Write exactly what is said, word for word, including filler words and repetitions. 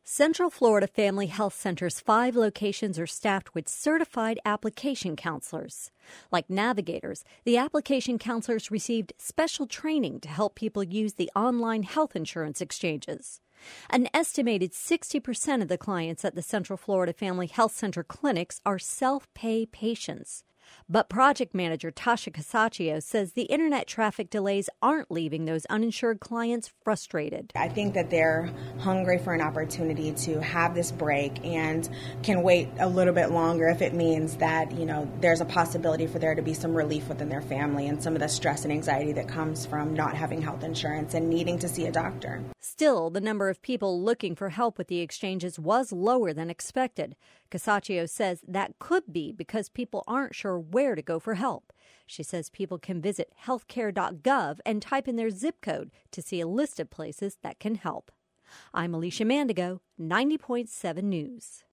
Central Florida Family Health Center's five locations are staffed with certified application counselors. Like Navigators, the application counselors received special training to help people use the online health insurance exchanges. An estimated sixty percent of the clients at the Central Florida Family Health Center clinics are self-pay patients. But project manager Tasha Casaccio says the internet traffic delays aren't leaving those uninsured clients frustrated. I think that they're hungry for an opportunity to have this break and can wait a little bit longer if it means that, you know, there's a possibility for there to be some relief within their family and some of the stress and anxiety that comes from not having health insurance and needing to see a doctor. Still, the number of people looking for help with the exchanges was lower than expected. Casaccio says that could be because people aren't sure where to go for help. She says people can visit healthcare dot gov and type in their zip code to see a list of places that can help. I'm Alicia Mandigo, ninety point seven News.